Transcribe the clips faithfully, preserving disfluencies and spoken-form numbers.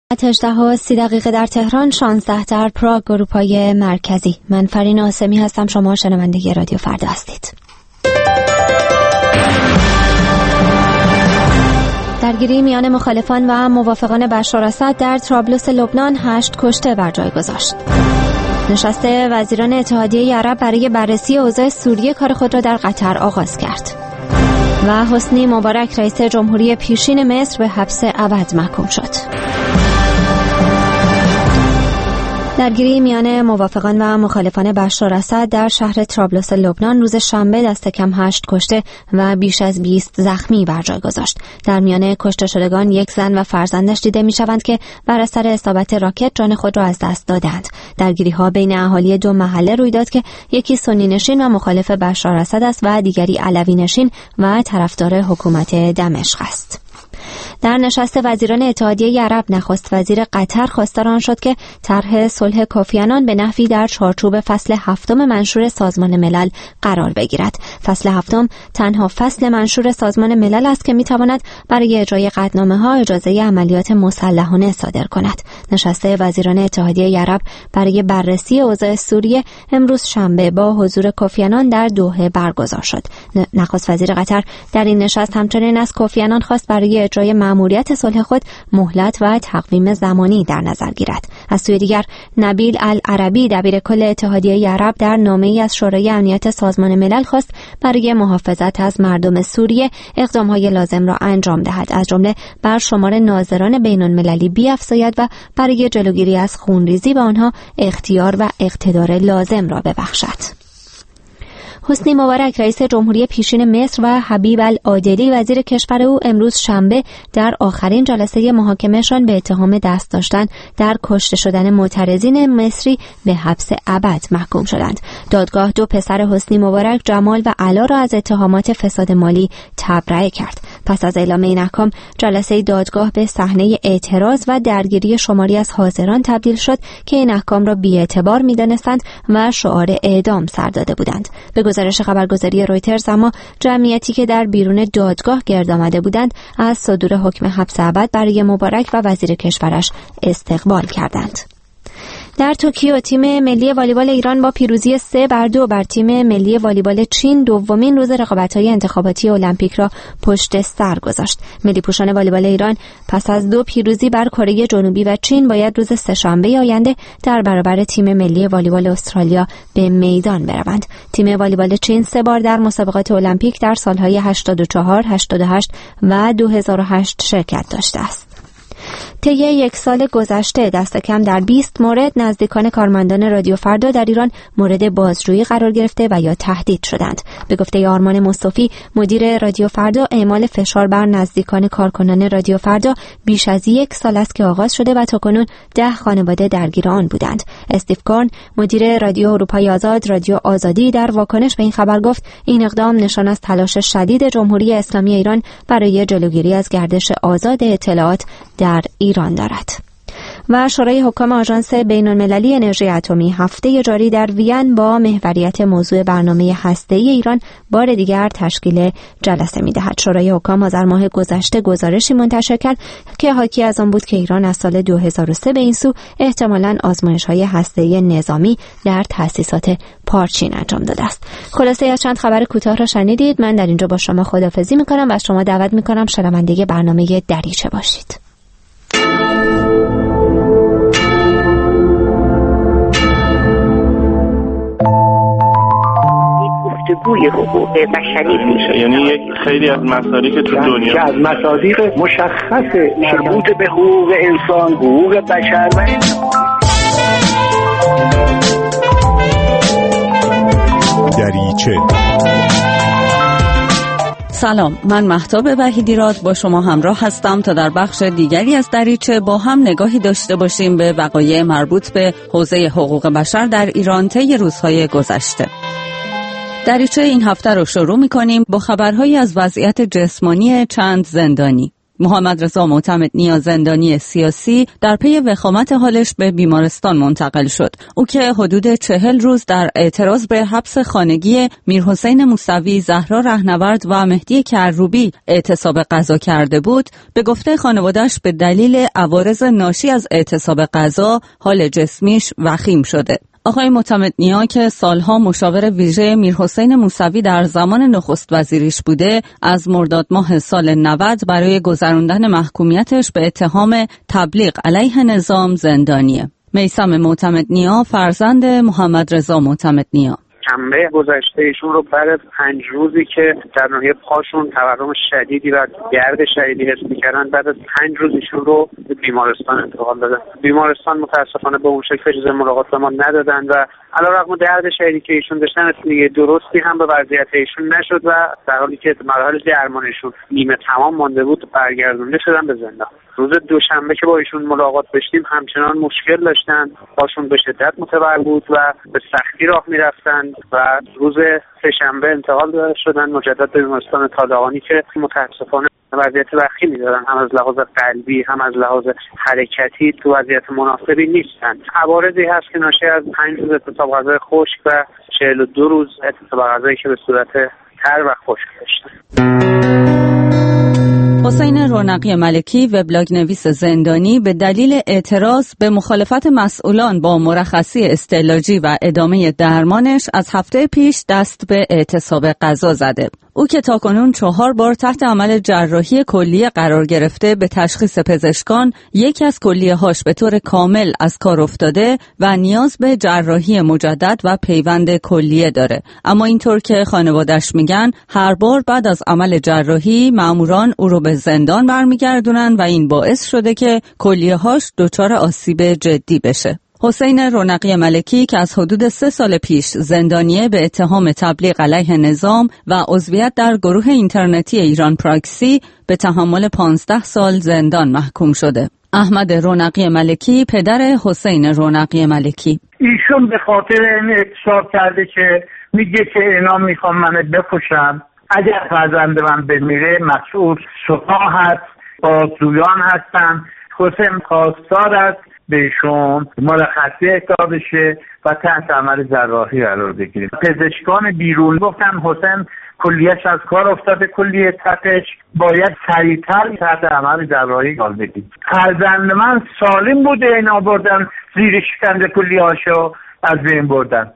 هجده و سی دقیقه در تهران، شانزده در پراگ اروپای مرکزی. من فرین آسمی هستم، شما شنونده رادیو فردا هستید. درگیری میان مخالفان و موافقان بشار اسد در طرابلس لبنان هشت کشته بر جای گذاشت. نشست وزیران اتحادیه عرب برای بررسی اوضاع سوریه کار خود را در قطر آغاز کرد. و حسنی مبارک رئیس جمهوری پیشین مصر به حبس ابد محکوم شد. درگیری میان موافقان و مخالفان بشار اسد در شهر طرابلس لبنان روز شنبه دست کم هشت کشته و بیش از بیست زخمی بر جای گذاشت. در میان کشته شدگان یک زن و فرزندش دیده می‌شوند که بر اثر اصابت راکت جان خود را از دست دادند. درگیری‌ها بین اهالی دو محله روی داد که یکی سنی نشین و مخالف بشار اسد است و دیگری علوی نشین و طرفدار حکومت دمشق است. در نشست وزیران اتحادیه عرب نخست وزیر قطر خواستار آن شد که طرح صلح کوفی عنان به نحوی در چارچوب فصل هفتم منشور سازمان ملل قرار بگیرد. فصل هفتم تنها فصل منشور سازمان ملل است که میتواند برای اجرای قطعنامه‌ها اجازه عملیات مسلحانه صادر کند. نشست وزیران اتحادیه عرب برای بررسی اوضاع سوریه امروز شنبه با حضور کوفی عنان در دوحه برگزار شد. نخست وزیر قطر در این نشست همچنین از کوفی عنان خواست برای اجرای مأموریت صلح خود مهلت و تقویم زمانی در نظر گیرد. از سوی دیگر نبیل العربی دبیرکل اتحادیه عرب در نامه‌ای از شورای امنیت سازمان ملل خواست برای محافظت از مردم سوریه اقدام‌های لازم را انجام دهد، از جمله بر شمار ناظران بین‌المللی بیفزاید و برای جلوگیری از خونریزی به آنها اختیار و اقتدار لازم را ببخشد. حسنی مبارک رئیس جمهوری پیشین مصر و حبیب العادلی وزیر کشور او امروز شنبه در آخرین جلسه محاکمه‌شان به اتهام دست داشتن در کشته شدن معترضین مصری به حبس ابد محکوم شدند. دادگاه دو پسر حسنی مبارک، جمال و علا را از اتهامات فساد مالی تبرئه کرد. پس از اعلام این احکام، جلسه دادگاه به صحنه اعتراض و درگیری شماری از حاضران تبدیل شد که این احکام را بی‌اعتبار می‌دانستند و شعار اعدام سر داده بودند. به گزارش خبرگزاری رویترز اما جمعیتی که در بیرون دادگاه گرد آمده بودند از صدور حکم حبس ابد برای مبارک و وزیر کشورش استقبال کردند. در توکیو تیم ملی والیبال ایران با پیروزی سه بر دو بر تیم ملی والیبال چین دومین روز رقابت‌های انتخاباتی المپیک را پشت سر گذاشت. ملی پوشان والیبال ایران پس از دو پیروزی بر کره جنوبی و چین باید روز سه‌شنبه آینده در برابر تیم ملی والیبال استرالیا به میدان بروند. تیم والیبال چین سه بار در مسابقات المپیک در سال‌های هشتاد و چهار، هشتاد و هشت و دو هزار و هشت شرکت داشته است. طی یک سال گذشته دست کم در بیست مورد نزدیکان کارمندان رادیو فردا در ایران مورد بازجویی قرار گرفته و یا تهدید شدند. به گفته آرمان مصطفی مدیر رادیو فردا، اعمال فشار بر نزدیکان کارکنان رادیو فردا بیش از یک سال است که آغاز شده و تاکنون ده خانواده درگیر آن بودند. استیو کورن مدیر رادیو اروپای آزاد رادیو آزادی در واکنش به این خبر گفت این اقدام نشان از تلاش شدید جمهوری اسلامی ایران برای جلوگیری از گردش آزاد اطلاعات در ایران دارد. و شورای حکام آژانس بین‌المللی انرژی اتمی هفته جاری در وین با محوریت موضوع برنامه هسته‌ای ایران بار دیگر تشکیل جلسه می‌دهد. شورای حکام آذر ماه گذشته گزارشی منتشر کرد که حاکی از آن بود که ایران از سال دو هزار و سه به این سو احتمالاً آزمایش‌های هسته‌ای نظامی در تأسیسات پارچین انجام داده است. خلاصه از چند خبر کوتاه را شنیدید. من در اینجا با شما خداحافظی می‌کنم و از شما دعوت می‌کنم شنونده برنامه دریچه باشید. گفتگوی حقوق بشری میشه، یعنی یک خیلی از مسائلی که تو دنیا که از مصادیق مشخص مربوط به حقوق انسان، حقوق بشر و دریچه. سلام، من مهتاب وحیدیراد با شما همراه هستم تا در بخش دیگری از دریچه با هم نگاهی داشته باشیم به وقایع مربوط به حوزه حقوق بشر در ایران طی روزهای گذشته. دریچه این هفته رو شروع می‌کنیم با خبرهایی از وضعیت جسمانی چند زندانی. محمد رضا معتمدنیا زندانی سیاسی در پی وخامت حالش به بیمارستان منتقل شد. او که حدود چهل روز در اعتراض به حبس خانگی میرحسین موسوی، زهرا رهنورد و مهدی کروبی اعتصاب غذا کرده بود، به گفته خانواده‌اش به دلیل عوارض ناشی از اعتصاب غذا حال جسمیش وخیم شده. آقای معتمدنیا که سالها مشاور ویژه میرحسین موسوی در زمان نخست وزیریش بوده، از مرداد ماه سال نود برای گذراندن محکومیتش به اتهام تبلیغ علیه نظام زندانیه. میثم معتمدنیا فرزند محمد رضا معتمدنیا: شنبه گذشته ایشون رو بعد از پنج روزی که در ناحیه پاشون تورم شدیدی و گرد شدیدی حس می‌کردن، بعد از پنج روز ایشون رو به بیمارستان انتقال دادن. بیمارستان متاسفانه به اون شکل اجازه ملاقات به ما ندادن و علیرغم درد شدیدی که ایشون داشتن، دیگه درستی هم به وضعیت ایشون نشد و در حالی که مراحل درمانشون نیمه تمام مانده بود، برگردونده شدن به زندان. روز دوشنبه که با ایشون ملاقات داشتیم همچنان مشکل داشتن، پاشون به شدت متور بود و به سختی راه میرفتن و روز سه‌شنبه انتقال شدن مجدد به بیمارستان طالقانی که متاسفانه وضعیت وخیمی دارن، هم از لحاظ قلبی هم از لحاظ حرکتی تو وضعیت مناسبی نیستن. عوارضی هست که ناشی از پنج روز اعتصاب غذای خشک و چهل و دو روز اعتصاب غذایی که به صورت تر و خشک داشتن. حسین رونقی ملکی، وبلاگ نویس زندانی، به دلیل اعتراض به مخالفت مسئولان با مرخصی استعلاجی و ادامه درمانش از هفته پیش دست به اعتصاب غذا زده. او که تاکنون چهار بار تحت عمل جراحی کلیه قرار گرفته، به تشخیص پزشکان یکی از کلیه‌هاش به طور کامل از کار افتاده و نیاز به جراحی مجدد و پیوند کلیه داره. اما اینطور که خانواده‌اش میگن، هر بار بعد از عمل جراحی ماموران او رو به زندان برمیگردونن و این باعث شده که کلیه‌هاش دچار آسیب جدی بشه. حسین رونقی ملکی که از حدود سه سال پیش زندانیه به اتهام تبلیغ علیه نظام و عضویت در گروه اینترنتی ایران پراکسی، به تحمل پانزده سال زندان محکوم شده. احمد رونقی ملکی، پدر حسین رونقی ملکی: ایشون به خاطر این اعتصاب کرده که میگه که اینا میخوام منو بکشن، اگر فرزند من بمیره مسئول سپاه هست، بازجویان هستن. حسین خواستار است بهشون مرخصی اعطا بشه و تحت عمل جراحی قرار بگیریم. پزشکان بیرون گفتن حسین کلیهش از کار افتاده، کلیه تپش باید سریعتر تحت عمل جراحی قرار بگیریم. فرزند من سالم بوده، اینا بردن زیر شکنجه کلیهاشو از بین بردن.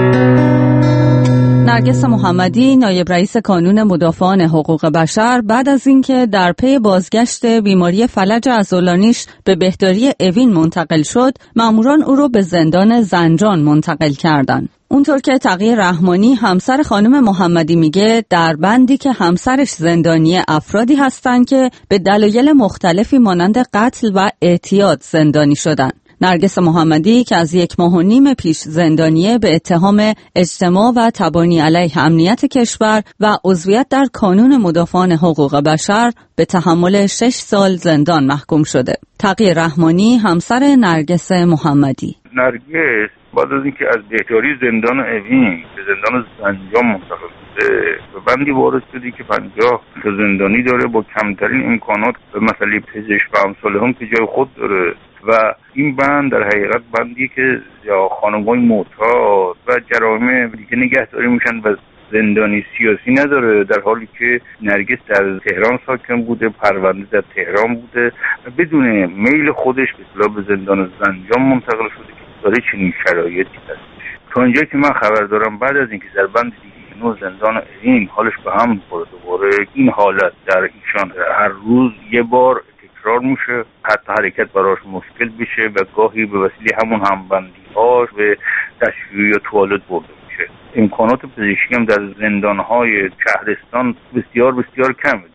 نرگس محمدی، نایب رئیس کانون مدافعان حقوق بشر، بعد از اینکه در پی بازگشت بیماری فلج عضلانیش به بهداری اوین منتقل شد، ماموران او رو به زندان زنجان منتقل کردند. اونطور که تقی رحمانی، همسر خانم محمدی، میگه در بندی که همسرش زندانی افرادی هستند که به دلایل مختلفی مانند قتل و اعتیاد زندانی شدن. نرگس محمدی که از یک ماه و نیم پیش زندانیه به اتهام اجتماع و تبانی علیه امنیت کشور و عضویت در کانون مدافعان حقوق بشر، به تحمل شش سال زندان محکوم شده. تقی رحمانی، همسر نرگس محمدی: نرگس بعد از اینکه از بهداری زندان اوین به زندان زنجان منتقل شده، به بندی وارد شدی که پنجاه تا زندانی داره با کمترین امکانات به مسئله پزشک و امثال هم که جای خود داره و این بند در حقیقت بندی که یا خانم‌های معتاد و جرایم دیگه نگهداری میشن و زندانی سیاسی نداره، در حالی که نرگس در تهران ساکن بوده، پرونده در تهران بوده و بدون میل خودش به اصطلاح به زندان زنجان منتقل شده که داره چنین شرایطی هستش. تا اینجا که من خبر دارم بعد از اینکه در بند دیگه نو زندان این حالش به هم خورده، دوباره این حالت در ایشان هر روز یه بار تکرار میشه، حتی حرکت براش مشکل بشه و گاهی به وسیله همون همبندی هاش به دستشویی یا توالت برده میشه. امکانات پزشکی هم در زندانهای شهرستان بسیار بسیار کمه.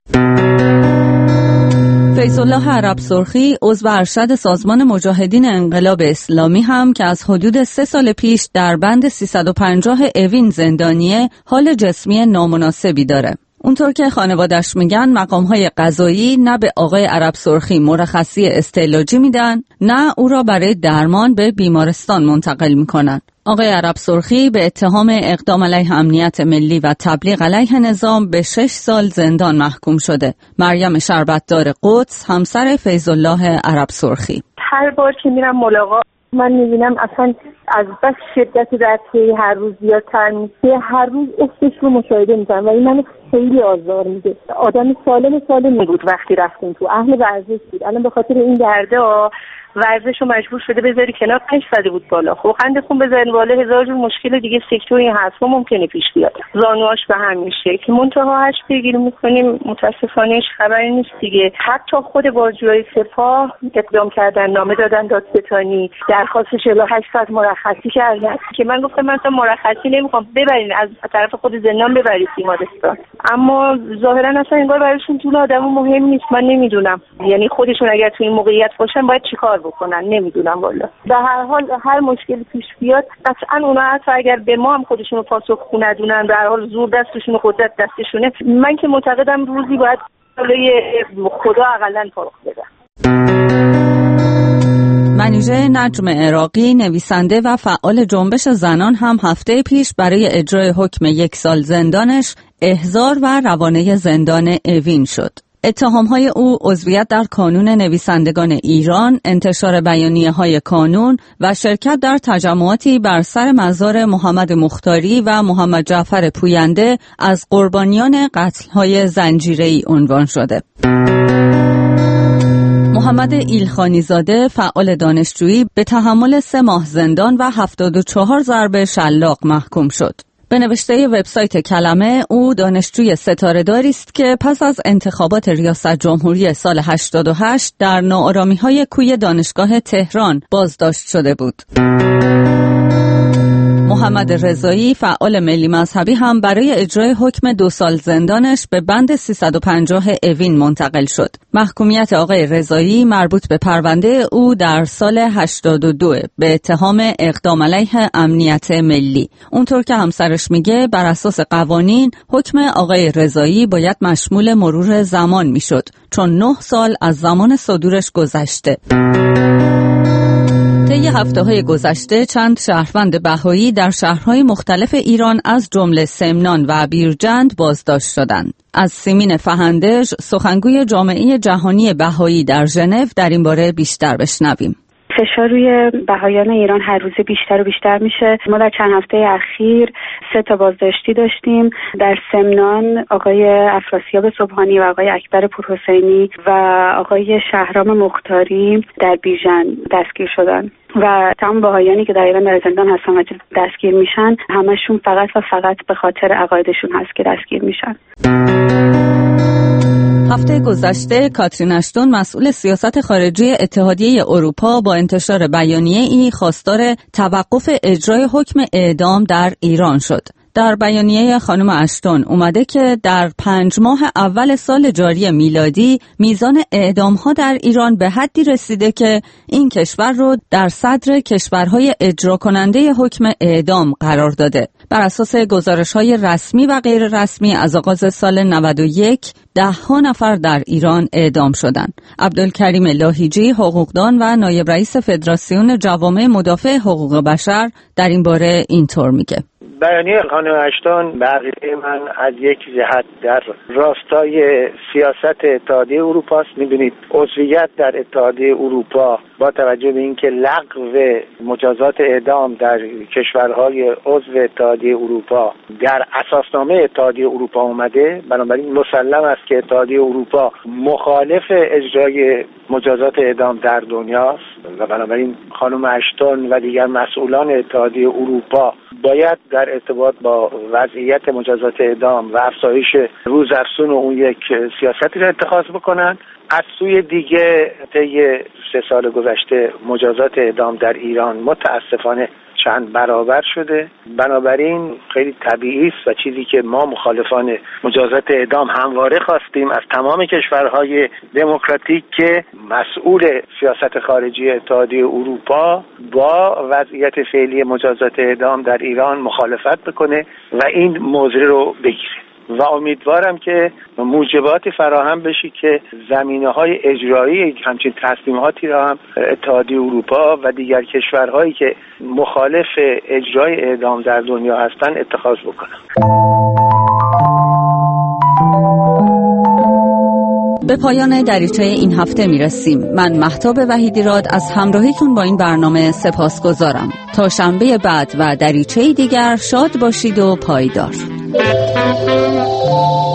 فیض‌الله عرب سرخی، عضو ارشد سازمان مجاهدین انقلاب اسلامی هم که از حدود سه سال پیش در بند سیصد و پنجاه اوین زندانیه، حال جسمی نامناسبی داره. اونطور که خانوادش میگن، مقامهای قضایی نه به آقای عرب سرخی مرخصی استعلاجی میدن، نه او را برای درمان به بیمارستان منتقل میکنن. آقای عرب سرخی به اتهام اقدام علیه امنیت ملی و تبلیغ علیه نظام به شش سال زندان محکوم شده. مریم شربتدار قدس، همسر فیض الله عرب سرخی: هر بار که میرم ملاقات من میبینم اصلا از بس شدت در طی هر روز زیادتر میشه، هر روز افتش رو مشاهده میکنم و این منو خیلی آزار میده. آدم سالم سالمی بود وقتی رفتیم تو، اهل ورزش بود، الان به خاطر این درده ها ورزش رو مجبور شده بذاری کنار، پش زده بود بالا. خب خنده خون بذارین بالا، هزار جور مشکل دیگه سکتوری هست و ممکنه پیش بیاد، زانواش به هم میشه که منتها هش پیگیری میکنیم متاسفانه هیچ خبری نیست دیگه. حتی خود بازجوهای سپاه اقدام کردن، نامه دادن دادستانی، درخواست چهل و هشت ساعت مرخصی کردن که من گفتم من اصلا مرخصی نمیخوام، ببرین از طرف خود زندان ببرید بیمارستان، اما ظاهرا اصلا انگار برایشون طول آدمو مهم نیست. من نمیدونم یعنی خودشون اگر تو این موقعیت باشن باید چیکار بکنن، نمیدونم والا. به هر حال هر مشکلی پیش بیاد قطعا اونا حتی اگر به ما هم خودشون رو پاسخگو ندونن، به هر حال زور دستشون و قدرت دستشونه، من که معتقدم روزی باید جلوی خدا حداقل پاسخ بدن. منیژه نجم عراقی، نویسنده و فعال جنبش زنان، هم هفته پیش برای اجرای حکم یک سال زندانش احضار و روانه زندان اوین شد. اتهام‌های او عضویت در کانون نویسندگان ایران، انتشار بیانیه‌های کانون و شرکت در تجمعاتی بر سر مزار محمد مختاری و محمد جعفر پوینده از قربانیان قتل‌های زنجیره‌ای عنوان شده. محمد ایلخانی زاده، فعال دانشجویی، به تحمل سه ماه زندان و هفتاد و چهار ضرب شلاق محکوم شد. به نوشته وبسایت کلمه، او دانشجوی ستاره‌داری است که پس از انتخابات ریاست جمهوری سال هشتاد و هشت در ناآرامی‌های کوی دانشگاه تهران بازداشت شده بود. محمد رضایی، فعال ملی مذهبی، هم برای اجرای حکم دو سال زندانش به بند سیصد و پنجاه اوین منتقل شد. محکومیت آقای رضایی مربوط به پرونده او در سال هشتاد و دو به اتهام اقدام علیه امنیت ملی. اونطور که همسرش میگه، بر اساس قوانین حکم آقای رضایی باید مشمول مرور زمان میشد، چون نه سال از زمان صدورش گذشته. طی هفته‌های گذشته چند شهروند بهایی در شهرهای مختلف ایران از جمله سمنان و بیرجند بازداشت شدند. از سیمین فهندج، سخنگوی جامعه جهانی بهایی در ژنو، در این باره بیشتر بشنویم. فشار روی بهایان ایران هر روز بیشتر و بیشتر میشه. ما در چند هفته اخیر سه تا بازداشتی داشتیم. در سمنان آقای افراسیاب سبحانی و آقای اکبر پورحسینی و آقای شهرام مختاری در بیژن دستگیر شدن و تمام بهایانی که در ایران در زندان هستن و دستگیر میشن همشون فقط و فقط به خاطر عقایدشون هست که دستگیر میشن. هفته گذشته کاترین اشتون، مسئول سیاست خارجی اتحادیه اروپا، با انتشار بیانیه‌ای خواستار توقف اجرای حکم اعدام در ایران شد. در بیانیه خانم اشتون اومده که در پنج ماه اول سال جاری میلادی میزان اعدام‌ها در ایران به حدی رسیده که این کشور رو در صدر کشورهای اجرا کننده حکم اعدام قرار داده. بر اساس گزارش‌های رسمی و غیر رسمی از آغاز سال نود و یک، ده ها نفر در ایران اعدام شدند. عبدالکریم لاهیجی، حقوقدان و نایب رئیس فدراسیون جوامع مدافع حقوق بشر، در این باره اینطور میگه: بیانیه خانم اشتون به عقیده من از یک جهت در راستای سیاست اتحادیه اروپا است. می‌دونید عضویت در اتحادیه اروپا با توجه به اینکه لغو مجازات اعدام در کشورهای عضو اتحادیه اروپا در اساسنامه اتحادیه اروپا اومده، بنابراین مسلم است که اتحادیه اروپا مخالف اجرای مجازات اعدام در دنیاست و بنابراین خانم اشتون و دیگر مسئولان اتحادیه اروپا باید در ارتباط با وضعیت مجازات اعدام و افزایش روزافزون اون یک سیاستی را اتخاذ بکنن. از سوی دیگه طی سه سال گذشته مجازات اعدام در ایران متاسفانه چند برابر شده، بنابراین خیلی طبیعی است و چیزی که ما مخالفان مجازات اعدام همواره خواستیم از تمام کشورهای دموکراتیک که مسئول سیاست خارجی اتحادیه اروپا با وضعیت فعلی مجازات اعدام در ایران مخالفت بکنه و این موضوع رو بگیره. و امیدوارم که موجباتی فراهم بشه که زمینه‌های اجرایی همچین تصمیماتی را هم اتحادیه اروپا و دیگر کشورهایی که مخالف اجرای اعدام در دنیا هستند اتخاذ بکنن. به پایان دریچه این هفته میرسیم. من مهتاب وحیدیراد از همراهیتون با این برنامه سپاسگزارم. تا شنبه بعد و دریچه دیگر شاد باشید و پایدار.